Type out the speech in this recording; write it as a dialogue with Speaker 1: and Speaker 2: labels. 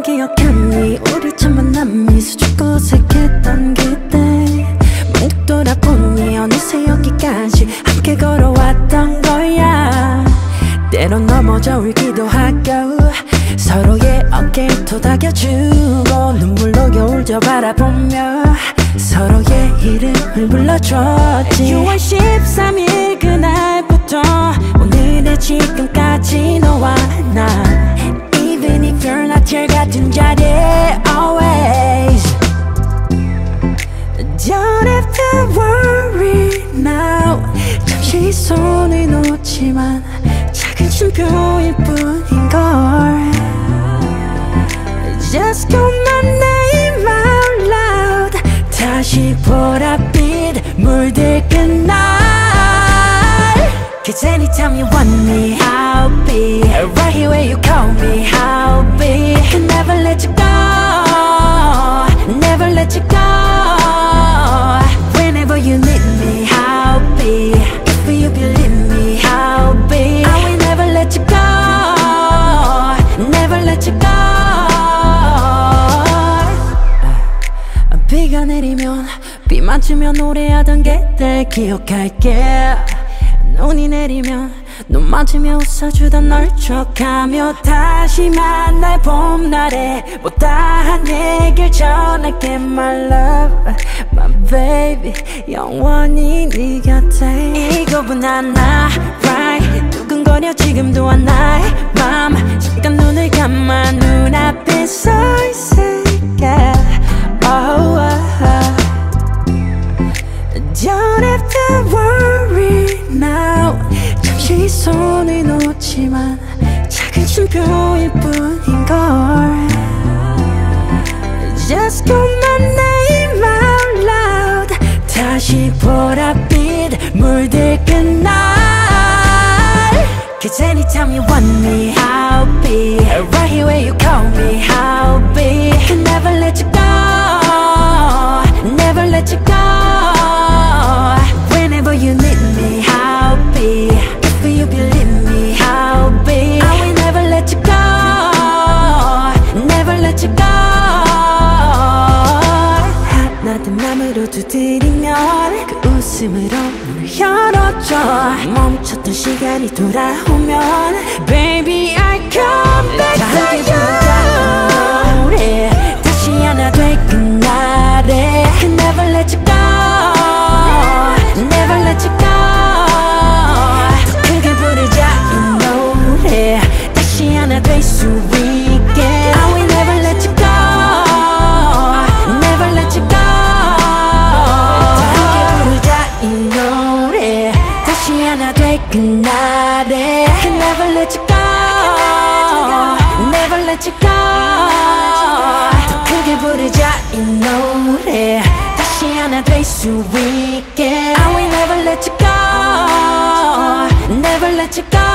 Speaker 1: 기억하니 우리 첫 만남이 수줍고 어색했던 그때 문득 돌아보니 어느새 여기까지 함께 걸어왔던 거야. 때론 넘어져 울기도 하고 서로의 어깨에 토닥여주고 눈물로 겨울 저 바라보며 서로의 이름을 불러줬지. 6월 13일 그날부터 오늘의 지금까지 너와 나 Even if you're not here 같은 자리에 always Don't have to worry now. 잠시 손을 놓지만 작은 쉼표일 뿐인걸. Just call my name out loud. 다시 보랏빛 물들 그날. Cause anytime you want me I'll be right here where you call me. I'll be can never let you go, never let you go. Whenever you need me I'll be, if you believe me I'll be. I will never let you go, never let you go. 비가 내리면 비 맞으며 노래하던 그때 기억할게. 눈이 내리면 눈 맞으며 웃어주던 널 촉하며 다시 만날 봄날에 못다한 얘길 전할게. My love, my baby, 영원히 네 곁에. 이거보다 나 right 두근거려 지금도 와 나의 맘. 잠깐 눈을 감아 눈앞에 서 있을게. Oh, Don't have to worry now. 잠시 손을 놓지만 작은 쉼표일 뿐인걸. Just call my name out loud. 다시 보랏빛 물들 그날. Cause anytime you want me I'll be right here where you call me. I'll be can never let you go, never let you go. Whenever you need me I'll be, if you believe me I'll be. I will never let you go, never let you go. 하나된 맘으로 두드리면 그 웃음으로 문을 열어줘. 멈췄던 시간이 돌아오면 Baby I come back to you. 노래 다시 하나 될 그날에 Can never let you go, never let you go. 더 크게 부르자 이 노래 다시 하나 될 수 있게. I will never let you go, never let you go. 더 크게 부르자 이 노래 다시 하나 될 그날에 Can never let you go, never let you go. 더 크게 부르자 이 노래 다시 하나 될 수 있게. I will never let you go, never let you go.